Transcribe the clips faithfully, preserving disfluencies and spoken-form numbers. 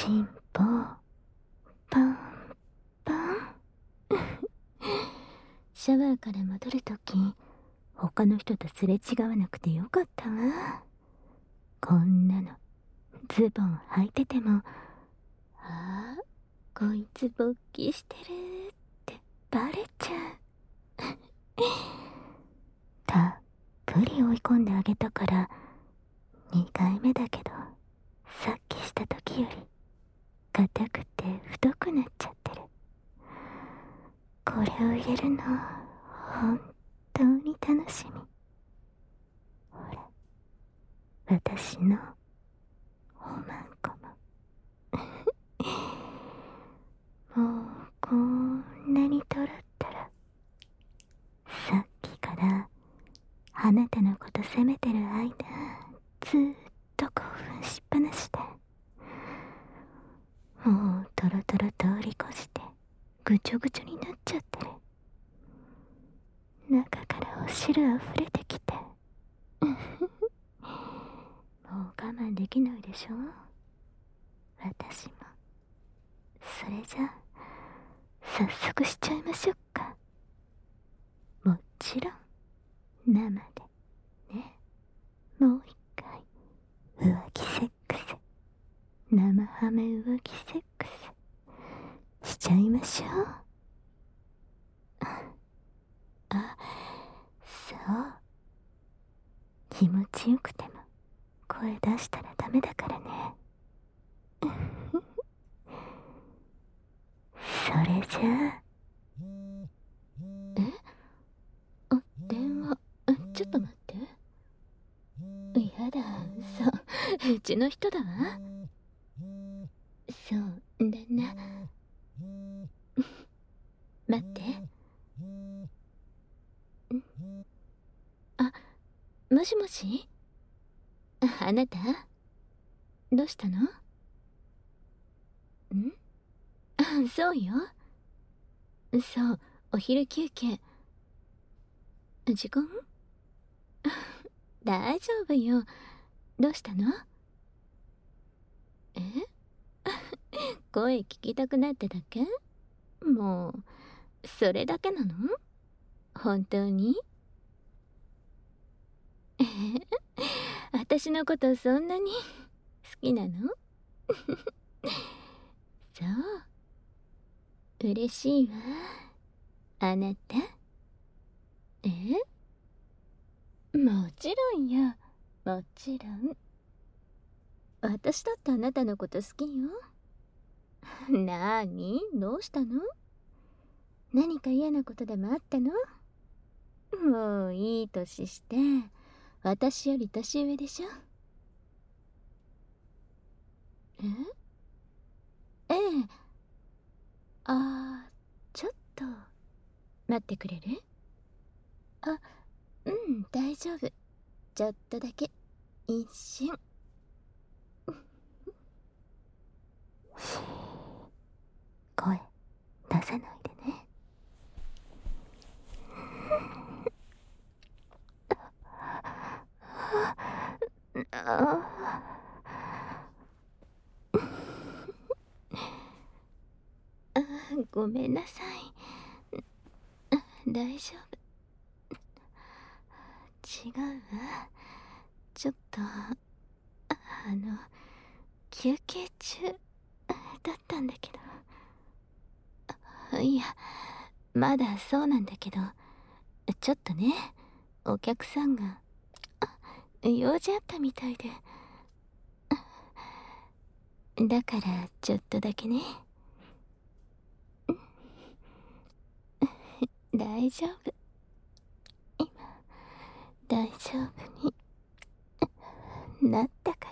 チンポパンパンシャワーから戻るとき、他の人とすれ違わなくてよかったわ。こんなのズボン履いてても、ああ、こいつ勃起してるってバレちゃう。たっぷり追い込んであげたからにかいめだけど、さっきした時より硬くて太くなっちゃってる。これを入れるの本当に楽しみ。ほら、私のおまんこも。もうこんなにとろったら、さっきからあなたのこと責めてる間、ずーっと興奮しっぱなしで、もうトロトロ通り越してぐちょぐちょになっちゃってる。中からお汁あふれてきて、もう我慢できないでしょ、私も。それじゃ早速しちゃいましょうか。もちろん生でね。もう一回浮気セックス、生ハメ浮気セックスしちゃいましょう。あ、そう、気持ちよくても声出したらダメだからね。それじゃあ。え？あ、電話。ちょっと待って。やだ、嘘。うちの人だわ。そう、旦那。待って。あ、もしもし？あ、あなた？どうしたの？ん？あ、そうよ。そう、お昼休憩。時間？大丈夫よ。どうしたの？え？声聞きたくなっただけ？もう、それだけなの？本当に？えー、私のことそんなに好きなの？そう。嬉しいわ。あなた。え？もちろんよ。もちろん。私だってあなたのこと好きよ。なーに？どうしたの？何か嫌なことでもあったの？もういい年して、私より年上でしょ？え？ええ。あー、ちょっと待ってくれる？あ、うん、大丈夫。ちょっとだけ、一瞬。声出さないでね。ああ、ごめんなさい。大丈夫。違うわ。ちょっと、あの、休憩中だったんだけど。いや、まだそうなんだけど、ちょっとね、お客さんが、用事あったみたいで。だからちょっとだけね。大丈夫。今、大丈夫になったから。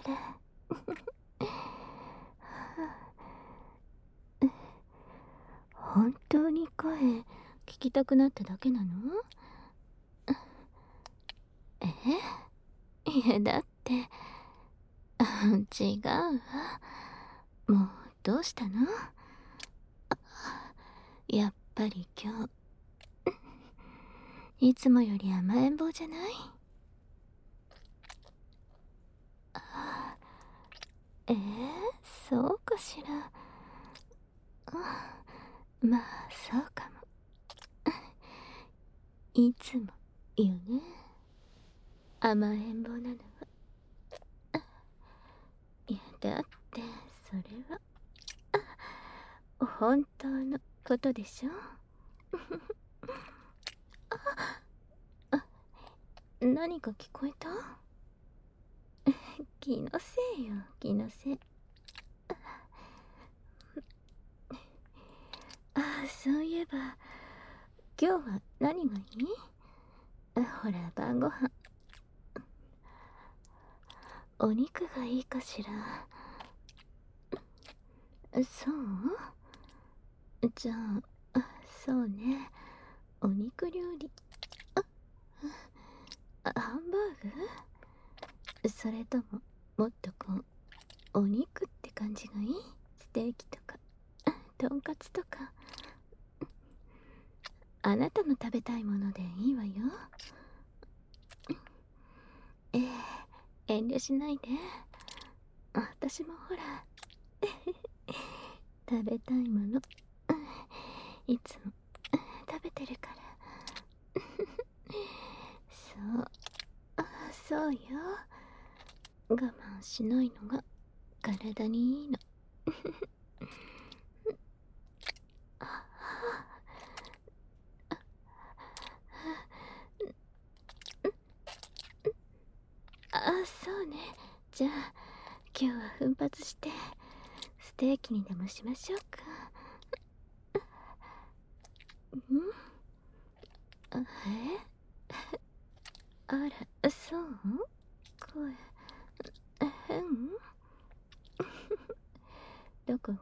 本当に声聞きたくなっただけなの？え？いや、だって、違うわ。もう、どうしたの？やっぱり今日、いつもより甘えん坊じゃない？ えー、そうかしら。うん、まあそうかも。いつもよね、甘えん坊なのは。いやだってそれは本当のことでしょ。あ、何か聞こえた？気のせいよ、気のせい。ああ、そういえば今日は何がいい？ほら晩ご飯、お肉がいいかしら。そう？じゃあ、そうね、お肉料理。あ、ハンバーグ？それとももっとこうお肉って感じがいい？ステーキとかとんかつとか、あなたの食べたいものでいいわよ。ええ、遠慮しないで。私もほら食べたいものいつも食べてるから。そう、あ、そうよ、我慢しないのが体にいいの。あ、そうね、じゃあ今日は奮発してステーキにでもしましょうか。ん？え？あら、そう？声変？どこが？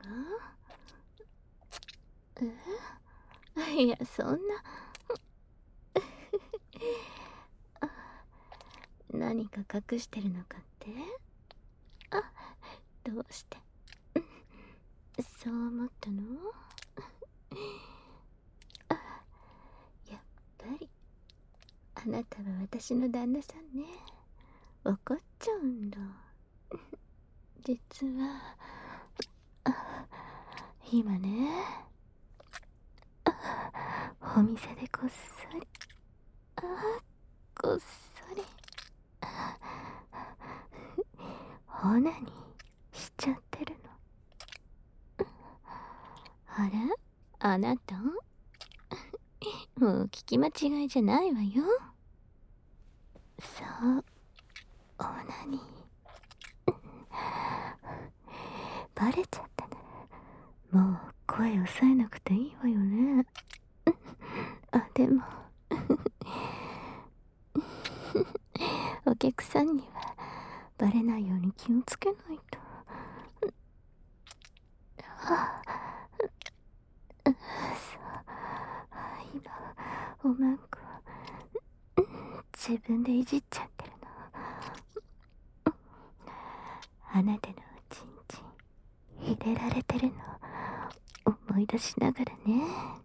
え？いや、そんな何か隠してるのかって？あ、どうしてそう思ったの？あ、やっぱりあなたは私の旦那さんね。わかっちゃうんだ。実はあ、今ね、お店でこっそり、あ、こっそりオナニーしちゃってるの。あれ、あなたもう聞き間違いじゃないわよ。そう、オナニーバレちゃったね。もう声抑えなくていいわよね。あ、でもお客さんにはバレないように気をつけないと。あ、そう、今おまんこ自分でいじっちゃってるの。あなたのおちんちん入れられてるの思い出しながらね。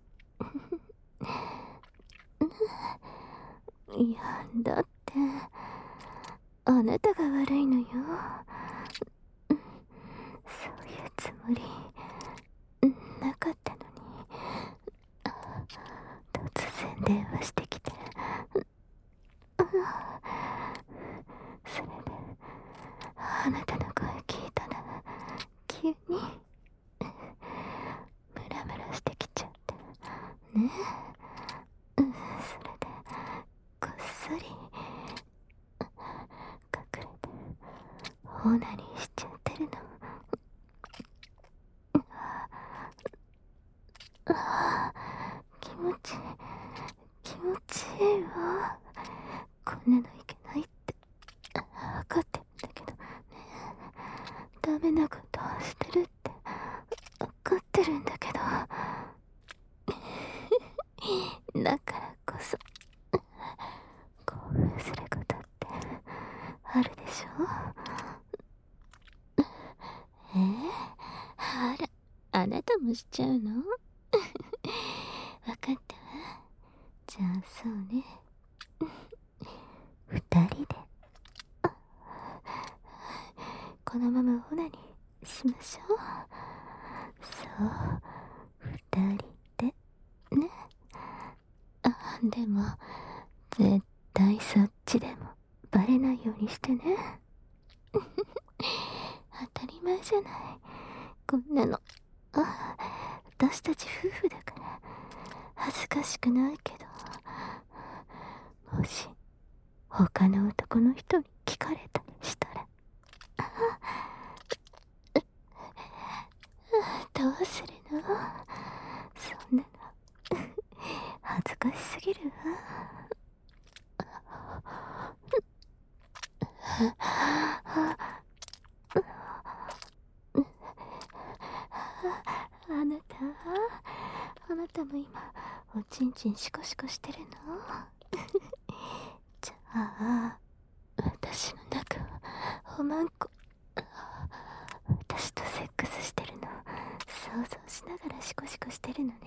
いや、だってあなたが悪いのよ。そういうつもりなかったのに、突然電話してきて、それであなたの声聞いたら急にムラムラしてきちゃってね。それでこっそり隠れてオナニーしちゃってるの。ああ、気持ちいい、気持ちいいわ。こんなのいけないって分かってるんだけどね。ダメなことをしてるって分かってるんだけど、だからこそ興奮することってあるでしょ。えー、あら、あなたもしちゃうの？わかったわ。じゃあそうね、二人でこのままオナニーしましょう。そう二人でね。あ、でも絶対そっちでもバレないようにしてね。当たり前じゃない、こんなの。あ、私たち夫婦だから恥ずかしくないけど、もし他の男の人に聞かれたりしたら、どうするの？そんなの恥ずかしすぎるわ。あなた、あなたも今おちんちんシコシコしてるの？じゃあ私の中はおまんこ、私とセックスしてるの想像しながらシコシコしてるのね。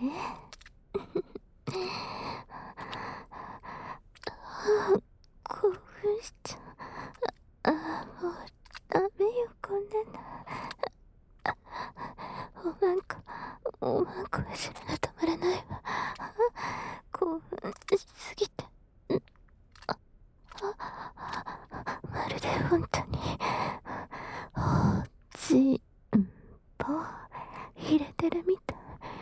興奮しちゃう。あ、もうダメよ、こんなの。おまんこ、おまんこは知らが止まらないわ。興奮しすぎて、まるで本当におちんぽ入れてるみたい。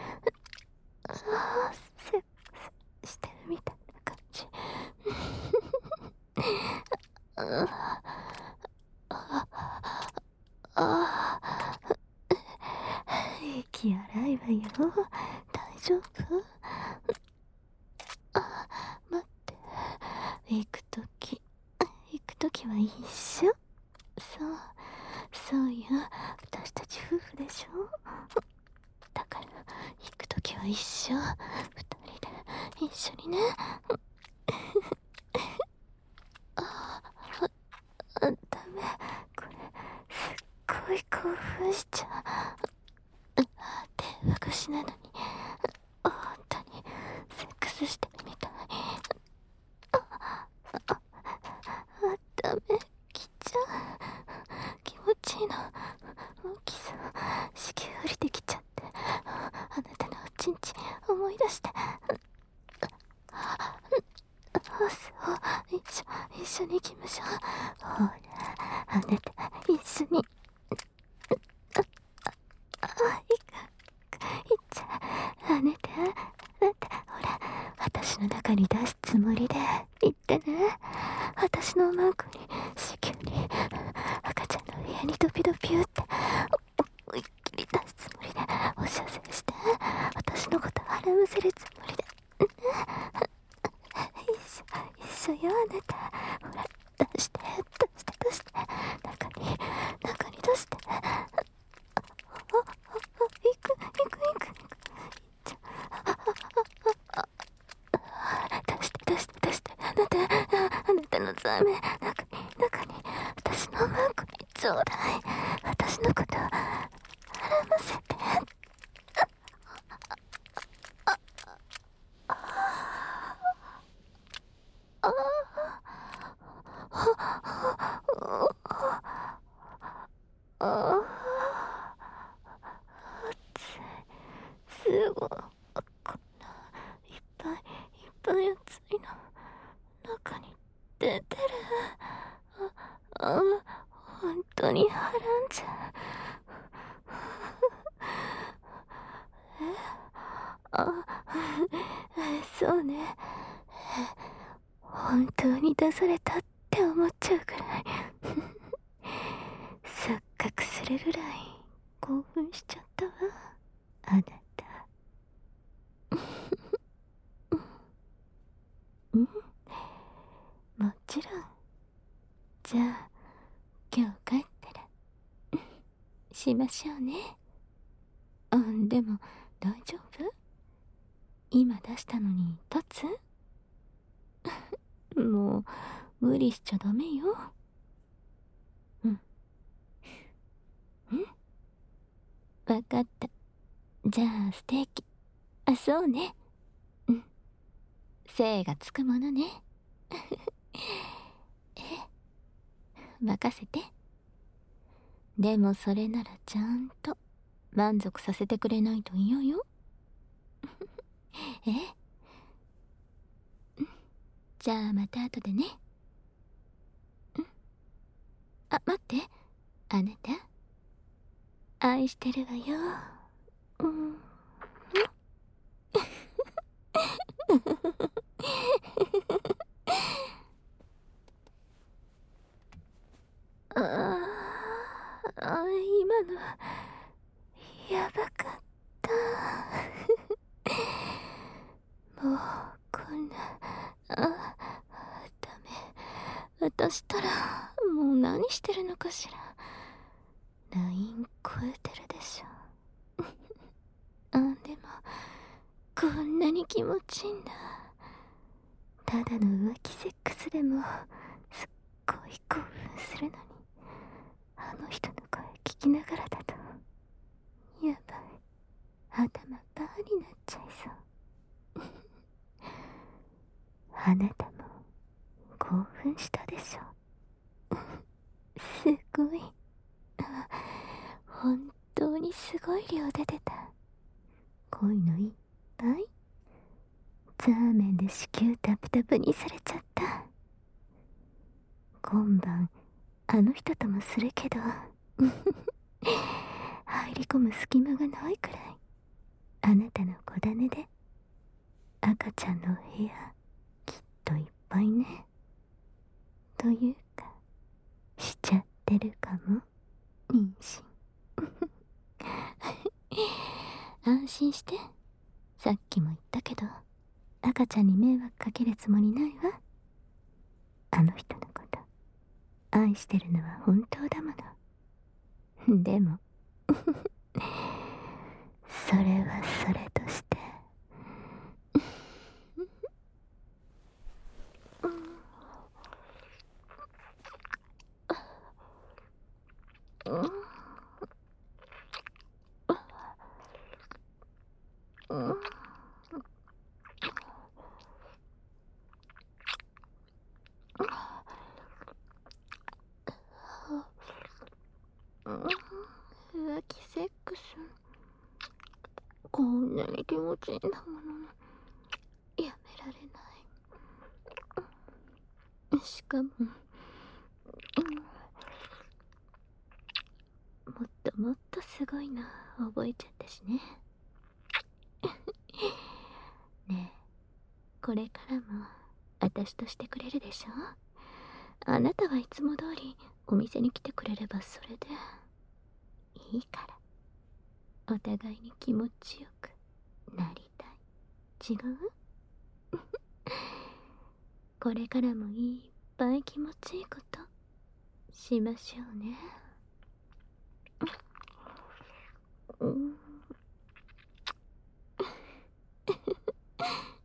あ、セックスしてるみたいな感じ。ああ、息荒いわよ。大丈夫？あ、待って、行くとき行くときは一緒。そうそうよ、私たち夫婦でしょ。だから行くときは一緒。二人で一緒にね。ああ、ダメ、これすっごい興奮しちゃう。手拭くしなのに本当にセックスしてるみたい。ああ、ダメ、来ちゃう。気持ちいいの。大きさ子宮降りてきちゃって、あなたのおちんちん思い出して。そう、一緒一緒に行きましょう。ほら、あなた一緒に。あ、いく、いっちゃう。あなた、あなた、ほら、私の中に出すつもりで言ってね。私のおまんこに、子宮に、赤ちゃんの部屋にドピドピューって思いっきり出すつもりでお射精して、私のこと腹むせるつもりで。一緒一緒よ、あなた。ほら、出して出して出して、中に中に出して。あああ、いくいくいくいく。ちょ、あああ、出して出して出して、あなた、あ、あなたのザメ、中に中に、私のマークにちょうだい。私のこと腹ませて。ああ、すごい、こんないっぱいいっぱい熱いの中に出てる。ああ、本当にはらんじゃう。え、あ、そうね、本当に出されたって思っちゃうくらい錯覚するぐらい興奮しちゃったわ、あなた。うん、もちろん。じゃあ今日帰ったらしましょうね。あ、でも大丈夫？今出したのに立つ？もう無理しちゃダメよ。うん。うん、わかった。じゃあステーキ。あ、そうね。うん、精がつくものね。え、任せて。 でもそれならちゃんと満足させてくれないと嫌よ。え、じゃあまた後でね。ん、あ、待って。あなた、愛してるわよ。うん。ああ、今のやばかった。もうこんな、あ、ダメ。私ったらもう何してるのかしら。ライン超えてるでしょ。あ、でもこんなに気持ちいいんだ。ただの浮気セックスでもすっごい興奮するのに、あの人の声聞きながらだとやばい、頭バーになっちゃいそう。あなたも興奮したでしょ。すごい、本当にすごい量出てた。恋のいっぱい。ザーメンで子宮タプタプにされちゃった。今晩あの人ともするけど入り込む隙間がないくらい、あなたの子種で赤ちゃんの部屋きっといっぱいね。というかしちゃってるかも、妊娠。安心して。さっきも言ったけど赤ちゃんに迷惑かけるつもりないわ。あの人のこと愛してるのは本当だもの。でもそれはそれとして浮気セックス、こんなに気持ちいいんだもの、やめられない。しかも、うん、もっともっとすごいの覚えちゃったしね。ねえ、これからも私としてくれるでしょ。あなたはいつも通りお店に来てくれればそれでいいから。お互いに気持ちよくなりたい。違う？これからもいっぱい気持ちいいことしましょうね。うん